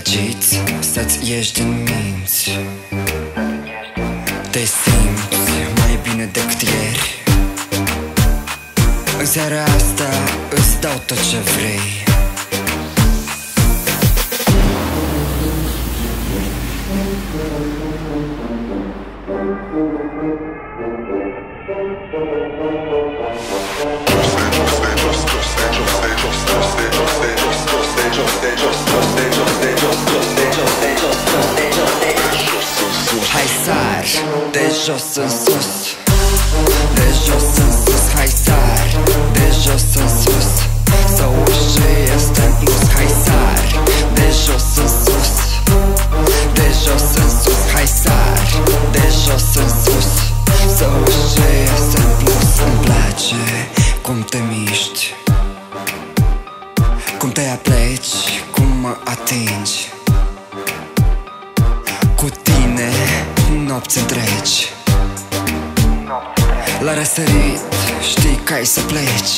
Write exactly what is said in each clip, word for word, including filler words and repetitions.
îndrăgit să-ți ieși din minți. Te simți mai bine decât ieri. În seara asta îți dau tot ce vrei. Hai sar de jos în sus, de jos în sus. Hai sar de jos în sus, să uși este în plus. Hai sar de jos în sus, de jos în sus. Hai sar de jos în sus, să uși este în plus. Îmi place cum te miști, cum te apleci, cum mă atingi. Cu tine nopți întregi, la răsărit știi că ai să pleci.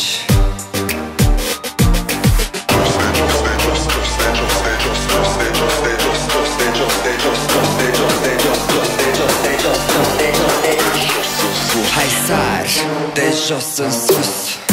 Hai sar de jos în sus,